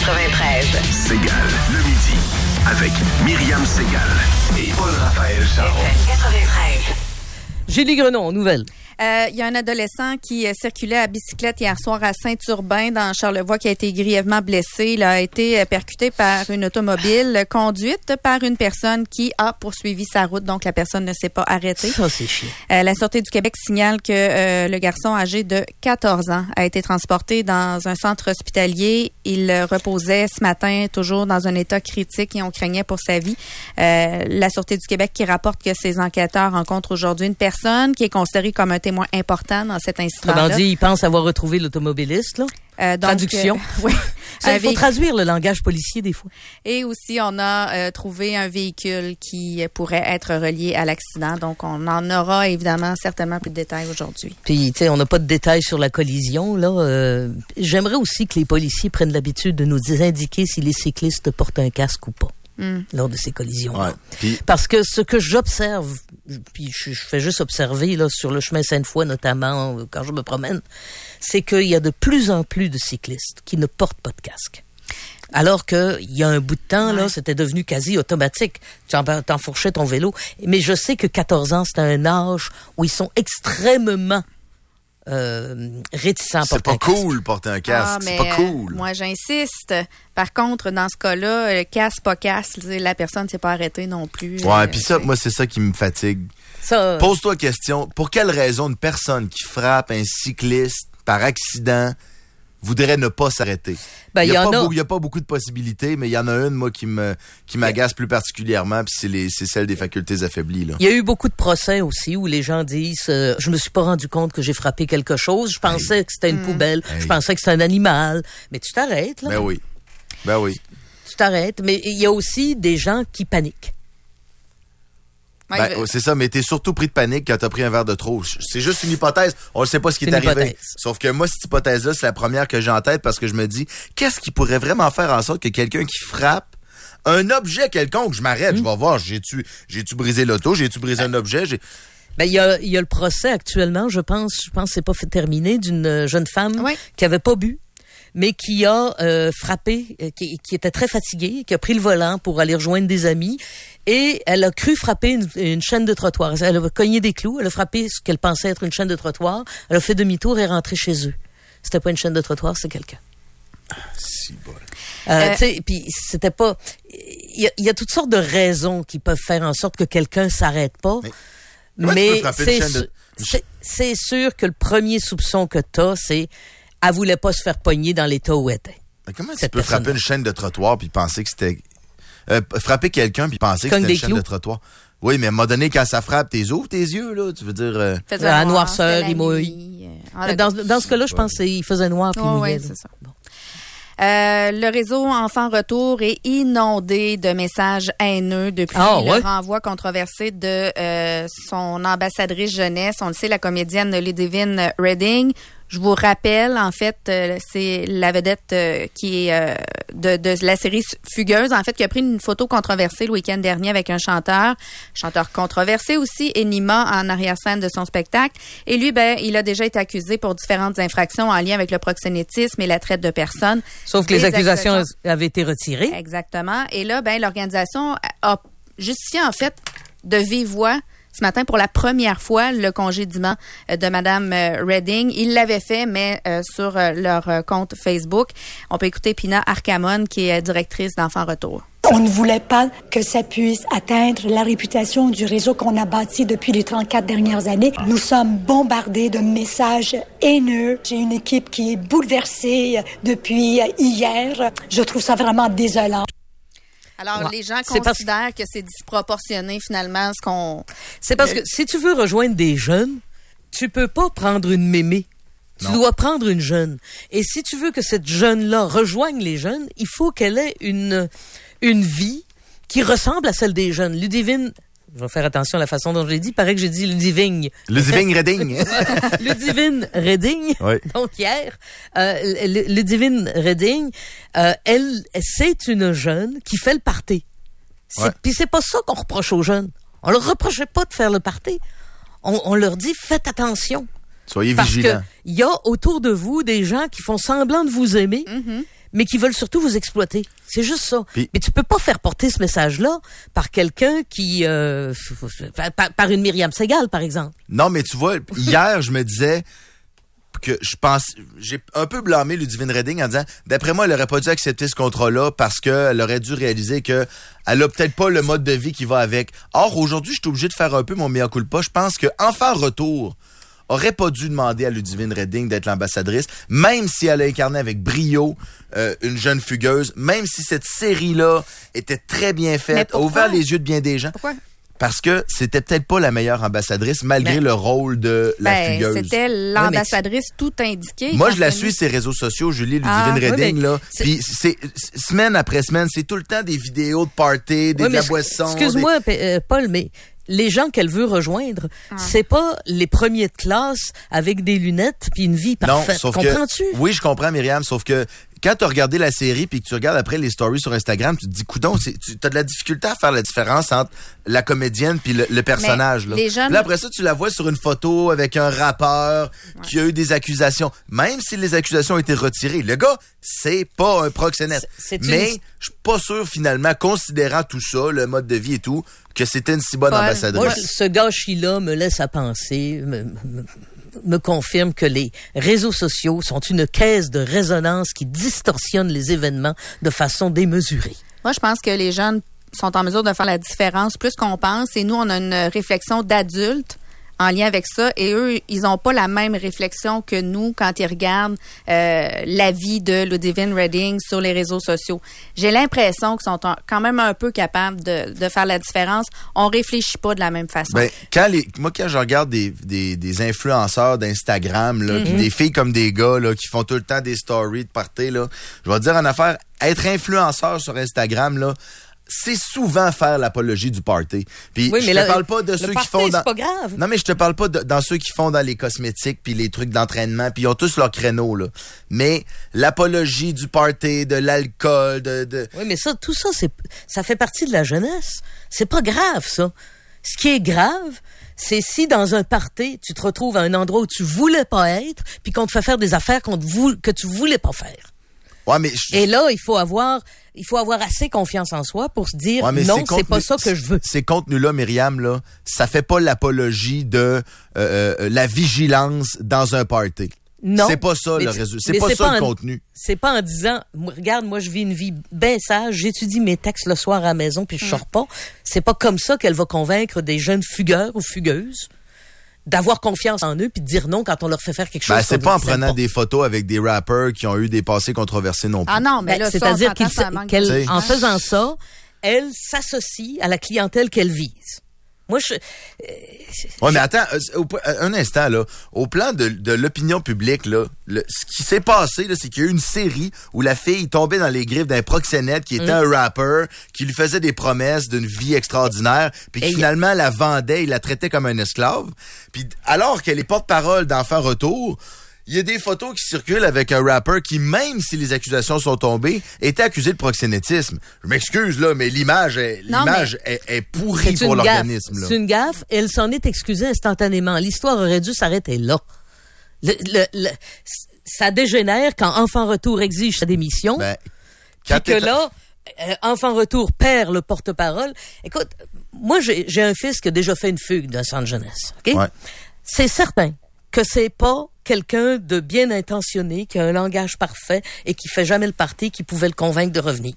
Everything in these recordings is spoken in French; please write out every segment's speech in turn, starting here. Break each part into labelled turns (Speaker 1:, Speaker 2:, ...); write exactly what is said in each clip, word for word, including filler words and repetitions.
Speaker 1: quatre-vingt-treize.
Speaker 2: Segal, le midi, avec Myriam Segal et Paul-Raphaël Charon.
Speaker 1: F M quatre-vingt-treize.
Speaker 3: Julie Grenon, nouvelle.
Speaker 4: Il euh, y a un adolescent qui euh, circulait à bicyclette hier soir à Saint-Urbain, dans Charlevoix, qui a été grièvement blessé. Il a été euh, percuté par une automobile conduite par une personne qui a poursuivi sa route. Donc, la personne ne s'est pas arrêtée.
Speaker 3: Ça, c'est chiant.
Speaker 4: Euh, la Sûreté du Québec signale que euh, le garçon âgé de quatorze ans a été transporté dans un centre hospitalier. Il euh, reposait ce matin toujours dans un état critique et on craignait pour sa vie. Euh, la Sûreté du Québec qui rapporte que ses enquêteurs rencontrent aujourd'hui une personne qui est considérée comme un témoin important dans cet incident-là.
Speaker 3: Autrement dit, il pense avoir retrouvé l'automobiliste, là.
Speaker 4: Euh, donc,
Speaker 3: Traduction.
Speaker 4: Euh, oui.
Speaker 3: Ça, il faut traduire le langage policier des fois.
Speaker 4: Et aussi, on a euh, trouvé un véhicule qui pourrait être relié à l'accident. Donc, on en aura évidemment certainement plus de détails aujourd'hui.
Speaker 3: Puis, tu sais, on n'a pas de détails sur la collision, là. Euh, j'aimerais aussi que les policiers prennent l'habitude de nous indiquer si les cyclistes portent un casque ou pas. Mm. Lors de ces collisions.
Speaker 5: Ouais. Puis...
Speaker 3: Parce que ce que j'observe, puis je, je fais juste observer là sur le chemin Sainte-Foy notamment quand je me promène, c'est qu'il y a de plus en plus de cyclistes qui ne portent pas de casque. Alors que il y a un bout de temps ouais. là, c'était devenu quasi automatique. Tu t'enfourchais ton vélo, mais je sais que quatorze ans, c'est un âge où ils sont extrêmement Euh, réticent à porter un casque.
Speaker 5: C'est pas cool porter un casque,
Speaker 4: ah,
Speaker 5: c'est pas cool.
Speaker 4: Moi, j'insiste. Par contre, dans ce cas-là, casse, pas casse, la personne ne s'est pas arrêtée non plus.
Speaker 5: Ouais,
Speaker 4: euh,
Speaker 5: puis ça, moi, c'est ça qui me fatigue.
Speaker 3: Ça...
Speaker 5: Pose-toi la question, pour quelle raison une personne qui frappe un cycliste par accident voudrait ne pas s'arrêter?
Speaker 3: Ben,
Speaker 5: il n'y a,
Speaker 3: a...
Speaker 5: a pas beaucoup de possibilités, mais il y en a une, moi, qui me qui m'agace plus particulièrement, puis c'est, les, c'est celle des facultés affaiblies. Là.
Speaker 3: Il y a eu beaucoup de procès aussi où les gens disent euh, « Je me suis pas rendu compte que j'ai frappé quelque chose, je pensais hey. que c'était une mmh. poubelle, hey. je pensais que c'était un animal. » Mais tu t'arrêtes, là.
Speaker 5: Ben oui, ben oui.
Speaker 3: Tu t'arrêtes, mais il y a aussi des gens qui paniquent.
Speaker 5: Ben, c'est ça, mais t'es surtout pris de panique quand t'as pris un verre de trop. C'est juste une hypothèse. On ne sait pas ce qui est, est arrivé. Hypothèse. Sauf que moi, cette hypothèse-là, c'est la première que j'ai en tête parce que je me dis, qu'est-ce qui pourrait vraiment faire en sorte que quelqu'un qui frappe un objet quelconque, je m'arrête, mmh. je vais voir, j'ai-tu, j'ai-tu brisé l'auto, j'ai-tu brisé un objet, j'ai...
Speaker 3: Ben, il y a, il y a le procès actuellement, je pense, je pense que c'est pas fait terminé, d'une jeune femme oui. qui avait pas bu, mais qui a euh, frappé, qui, qui était très fatiguée, qui a pris le volant pour aller rejoindre des amis, et elle a cru frapper une, une chaîne de trottoir. Elle a cogné des clous, elle a frappé ce qu'elle pensait être une chaîne de trottoir, elle a fait demi-tour et est rentrée chez eux. C'était pas une chaîne de trottoir, c'est quelqu'un.
Speaker 5: Ah, si bon.
Speaker 3: Euh, euh, tu sais, puis c'était pas... Il y, y a toutes sortes de raisons qui peuvent faire en sorte que quelqu'un s'arrête pas, mais, mais c'est, de... c'est, c'est sûr que le premier soupçon que t'as, c'est elle voulait pas se faire pogner dans l'état où elle était.
Speaker 5: Mais comment tu peux frapper une chaîne de trottoir puis penser que c'était... Euh, frapper quelqu'un puis penser
Speaker 3: Comme
Speaker 5: que c'était une chaîne
Speaker 3: clous.
Speaker 5: de trottoir? Oui, mais à un moment donné, quand ça frappe, t'es ouvres tes yeux, là. Tu veux dire... Euh...
Speaker 3: La noirceur, il mouille. Euh, dans, dans ce cas-là, je pense qu'il faisait noir puis il
Speaker 4: oh,
Speaker 3: mouillait.
Speaker 4: Oui, c'est ça. Bon. Euh, le réseau Enfants Retour est inondé de messages haineux depuis
Speaker 3: oh,
Speaker 4: le
Speaker 3: ouais.
Speaker 4: renvoi controversé de euh, son ambassadrice jeunesse. On le sait, la comédienne Ludivine Redding. Je vous rappelle, en fait, euh, c'est la vedette euh, qui est euh, de, de la série Fugueuse, en fait, qui a pris une photo controversée le week-end dernier avec un chanteur, chanteur controversé aussi, Enima, en arrière-scène de son spectacle. Et lui, ben, il a déjà été accusé pour différentes infractions en lien avec le proxénétisme et la traite de personnes.
Speaker 3: Sauf que les, les accusations, accusations avaient été retirées.
Speaker 4: Exactement. Et là, ben, l'organisation a justifié, en fait, de vive voix, ce matin, pour la première fois, le congédiement de Mme Redding. Ils l'avaient fait, mais euh, sur euh, leur euh, compte Facebook. On peut écouter Pina Arcamon, qui est directrice d'Enfants Retour.
Speaker 6: On ne voulait pas que ça puisse atteindre la réputation du réseau qu'on a bâti depuis les trente-quatre dernières années. Nous sommes bombardés de messages haineux. J'ai une équipe qui est bouleversée depuis hier. Je trouve ça vraiment désolant.
Speaker 4: Alors, ouais. les gens
Speaker 3: c'est
Speaker 4: considèrent
Speaker 3: que...
Speaker 4: que c'est disproportionné, finalement, ce qu'on...
Speaker 3: C'est parce que si tu veux rejoindre des jeunes, tu peux pas prendre une mémé. Tu non. dois prendre une jeune. Et si tu veux que cette jeune-là rejoigne les jeunes, il faut qu'elle ait une, une vie qui ressemble à celle des jeunes. Ludivine... Je vais faire attention à la façon dont je l'ai dit. Il paraît que j'ai dit Ludivine.
Speaker 5: Ludivine Redding.
Speaker 3: Ludivine Redding.
Speaker 5: Oui.
Speaker 3: Donc hier, euh, Ludivine Redding, euh, elle, c'est une jeune qui fait le party. C'est, ouais. Puis c'est pas ça qu'on reproche aux jeunes. On leur reprochait pas de faire le party. On, on leur dit faites attention.
Speaker 5: Soyez
Speaker 3: parce
Speaker 5: vigilants.
Speaker 3: Il y a autour de vous des gens qui font semblant de vous aimer, mm-hmm. mais qui veulent surtout vous exploiter. C'est juste ça.
Speaker 5: Puis,
Speaker 3: mais tu peux pas faire porter ce message-là par quelqu'un qui... Euh, par, par une Myriam Segal, par exemple.
Speaker 5: Non, mais tu vois, hier, je me disais que je pense... J'ai un peu blâmé Ludivine Redding en disant, d'après moi, elle aurait pas dû accepter ce contrat-là parce qu'elle aurait dû réaliser que elle a peut-être pas le mode de vie qui va avec. Or, aujourd'hui, je suis obligé de faire un peu mon mea culpa. Je pense que Enfant Retour aurait pas dû demander à Ludivine Redding d'être l'ambassadrice, même si elle a incarné avec brio euh, une jeune fugueuse, même si cette série-là était très bien faite, a ouvert les yeux de bien des gens.
Speaker 4: Pourquoi?
Speaker 5: Parce que c'était peut-être pas la meilleure ambassadrice, malgré ben, le rôle de la
Speaker 4: ben,
Speaker 5: fugueuse.
Speaker 4: C'était l'ambassadrice tout indiquée.
Speaker 5: Moi, je la suis sur ses réseaux sociaux, Julie Ludivine ah, Redding, oui, là. Puis c'est semaine après semaine, c'est tout le temps des vidéos de party, des
Speaker 3: oui,
Speaker 5: de la boisson.
Speaker 3: Excuse-moi,
Speaker 5: des...
Speaker 3: euh, Paul, mais les gens qu'elle veut rejoindre, ah. c'est pas les premiers de classe avec des lunettes puis une vie parfaite. Non, comprends-tu?
Speaker 5: Que, oui, je comprends, Myriam, sauf que quand tu as regardé la série puis que tu regardes après les stories sur Instagram, tu te dis, coudonc, tu as de la difficulté à faire la différence entre la comédienne puis le, le personnage. Là.
Speaker 4: Les jeunes...
Speaker 5: là, après ça, tu la vois sur une photo avec un rappeur ouais. qui a eu des accusations. Même si les accusations ont été retirées, le gars, c'est pas un proxénète. C'est, c'est Mais une... je suis pas sûr, finalement, considérant tout ça, le mode de vie et tout, que c'était une si bonne
Speaker 3: Paul,
Speaker 5: ambassadrice.
Speaker 3: Moi, ce gâchis-là me laisse à penser... Me, me... me confirme que les réseaux sociaux sont une caisse de résonance qui distorsionne les événements de façon démesurée.
Speaker 4: Moi, je pense que les jeunes sont en mesure de faire la différence plus qu'on pense et nous, on a une réflexion d'adultes en lien avec ça et eux, ils n'ont pas la même réflexion que nous quand ils regardent euh, la vie de Ludivine Redding sur les réseaux sociaux. J'ai l'impression qu'ils sont quand même un peu capables de, de faire la différence. On réfléchit pas de la même façon.
Speaker 5: Ben, quand les, moi, quand je regarde des, des, des influenceurs d'Instagram, là, mm-hmm. des filles comme des gars là, qui font tout le temps des stories de party, là, je vais te dire en affaire, être influenceur sur Instagram, là, c'est souvent faire l'apologie du party. Puis oui, je te le, parle pas de ceux
Speaker 3: party,
Speaker 5: qui font dans
Speaker 3: c'est pas grave.
Speaker 5: Non mais je te parle pas de, dans ceux qui font dans les cosmétiques puis les trucs d'entraînement puis ils ont tous leur créneau là. Mais l'apologie du party, de l'alcool, de, de
Speaker 3: Oui, mais ça tout ça c'est ça fait partie de la jeunesse. C'est pas grave ça. Ce qui est grave, c'est si dans un party, tu te retrouves à un endroit où tu voulais pas être puis qu'on te fait faire des affaires qu'on te vou- que tu voulais pas faire.
Speaker 5: Ouais, mais je...
Speaker 3: Et là, il faut avoir, il faut avoir assez confiance en soi pour se dire ouais, non, c'est pas ça que je veux.
Speaker 5: Ces contenus-là, Myriam, là, ça fait pas l'apologie de euh, euh, la vigilance dans un party.
Speaker 3: Non.
Speaker 5: C'est pas ça le résultat. C'est pas
Speaker 3: c'est
Speaker 5: ça
Speaker 3: pas
Speaker 5: le
Speaker 3: en,
Speaker 5: contenu.
Speaker 3: C'est pas en disant, regarde, moi je vis une vie bien sage, j'étudie mes textes le soir à la maison puis je sors pas. C'est pas comme ça qu'elle va convaincre des jeunes fugueurs ou fugueuses d'avoir confiance en eux puis de dire non quand on leur fait faire quelque chose.
Speaker 5: Ben, c'est pas en prenant pas. des photos avec des rappers qui ont eu des passés controversés non plus.
Speaker 4: Ah non, mais ben, là,
Speaker 3: c'est-à-dire
Speaker 4: ça,
Speaker 3: qu'elle, en faisant ça, elle s'associe à la clientèle qu'elle vise. Moi, je... Euh,
Speaker 5: ouais, mais attends, euh, un instant, là. Au plan de, de l'opinion publique, là, le, ce qui s'est passé, là, c'est qu'il y a eu une série où la fille tombait dans les griffes d'un proxénète qui était mmh. un rapper, qui lui faisait des promesses d'une vie extraordinaire, puis qui finalement la vendait, il la traitait comme un esclave. Puis alors qu'elle est porte-parole d'Enfant Retour, il y a des photos qui circulent avec un rapper qui, même si les accusations sont tombées, était accusé de proxénétisme. Je m'excuse, là, mais l'image est, non, l'image mais est, est pourrie pour l'organisme. Là.
Speaker 3: C'est une gaffe. Elle s'en est excusée instantanément. L'histoire aurait dû s'arrêter là. Le, le, le, ça dégénère quand Enfant Retour exige sa démission. Ben, puis que là, euh, Enfant Retour perd le porte-parole. Écoute, moi, j'ai, j'ai un fils qui a déjà fait une fugue d'un centre jeunesse. OK? Ouais. C'est certain que c'est pas quelqu'un de bien intentionné, qui a un langage parfait et qui fait jamais le party, qui pouvait le convaincre de revenir.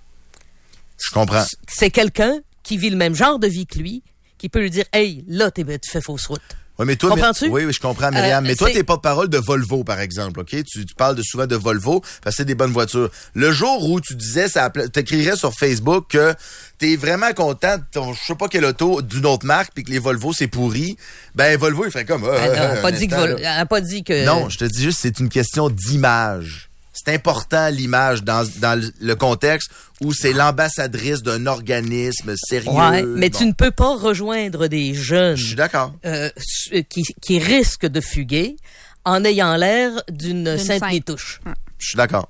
Speaker 5: Je comprends.
Speaker 3: C'est quelqu'un qui vit le même genre de vie que lui, qui peut lui dire, hey, là, t'es, tu fais fausse route.
Speaker 5: Oui, mais toi,
Speaker 3: comprends-tu?
Speaker 5: Oui, oui, je comprends, Myriam. Euh, mais toi, t'es porte-parole de Volvo, par exemple, OK? Tu, tu parles de, souvent de Volvo, parce que c'est des bonnes voitures. Le jour où tu disais, ça t'écrirais sur Facebook que t'es vraiment content de ton, je sais pas quel auto, d'une autre marque, puis que les Volvo, c'est pourri, ben, Volvo, il fait comme, euh,
Speaker 3: ah, non,
Speaker 5: euh,
Speaker 3: elle a pas dit que Vol- elle a pas dit que...
Speaker 5: Non, je te dis juste, c'est une question d'image. C'est important, l'image, dans, dans le contexte où c'est l'ambassadrice d'un organisme sérieux.
Speaker 3: Ouais, mais
Speaker 5: bon.
Speaker 3: Tu ne peux pas rejoindre des jeunes...
Speaker 5: Je suis d'accord.
Speaker 3: Euh, qui, qui risquent de fuguer en ayant l'air d'une, d'une sainte nitouche.
Speaker 5: Je suis d'accord.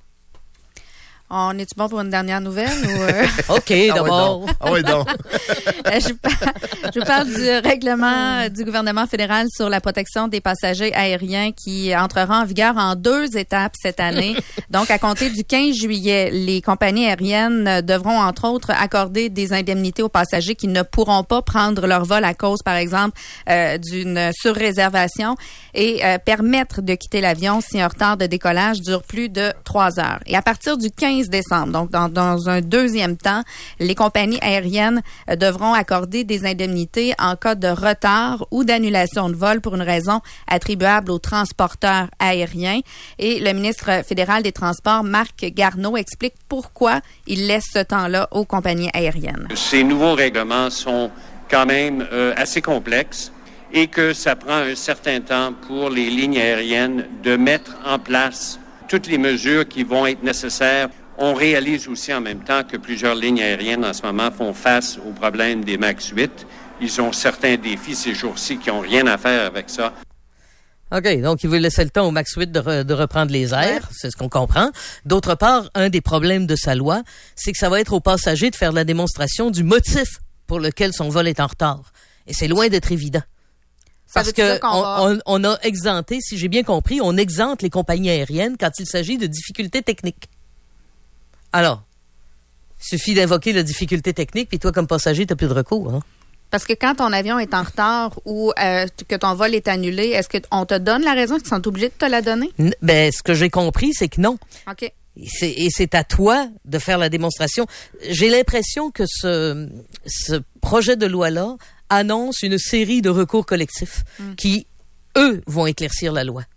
Speaker 4: On est-tu bon pour une dernière nouvelle? Ou euh...
Speaker 3: OK, d'abord.
Speaker 5: Ah oui, donc.
Speaker 4: je, par... je parle du règlement du gouvernement fédéral sur la protection des passagers aériens qui entrera en vigueur en deux étapes cette année. Donc, à compter du quinze juillet, les compagnies aériennes devront, entre autres, accorder des indemnités aux passagers qui ne pourront pas prendre leur vol à cause, par exemple, euh, d'une surréservation et euh, permettre de quitter l'avion si un retard de décollage dure plus de trois heures. Et à partir du quinze décembre, donc dans, dans un deuxième temps, les compagnies aériennes euh, devront accorder des indemnités en cas de retard ou d'annulation de vol pour une raison attribuable aux transporteurs aériens. Et le ministre fédéral des Transports, Marc Garneau, explique pourquoi il laisse ce temps-là aux compagnies aériennes.
Speaker 7: Ces nouveaux règlements sont quand même euh, assez complexes et que ça prend un certain temps pour les lignes aériennes de mettre en place toutes les mesures qui vont être nécessaires. On réalise aussi en même temps que plusieurs lignes aériennes en ce moment font face au problème des MAX huit. Ils ont certains défis ces jours-ci qui n'ont rien à faire avec ça.
Speaker 3: OK, donc il veut laisser le temps au MAX huit de, re, de reprendre les airs, ouais. C'est ce qu'on comprend. D'autre part, un des problèmes de sa loi, c'est que ça va être aux passagers de faire la démonstration du motif pour lequel son vol est en retard. Et c'est loin d'être évident. Ça Parce que on, va... on, on a exempté, si j'ai bien compris, on exempte les compagnies aériennes quand il s'agit de difficultés techniques. Alors, il suffit d'invoquer la difficulté technique, puis toi, comme passager, tu n'as plus de recours. Hein?
Speaker 4: Parce que quand ton avion est en retard ou euh, que ton vol est annulé, est-ce qu'on te donne la raison qu'ils sont obligés de te la donner? N-
Speaker 3: ben, ce que j'ai compris, c'est que non.
Speaker 4: OK.
Speaker 3: Et c'est, et c'est à toi de faire la démonstration. J'ai l'impression que ce, ce projet de loi-là annonce une série de recours collectifs mmh. qui, eux, vont éclaircir la loi.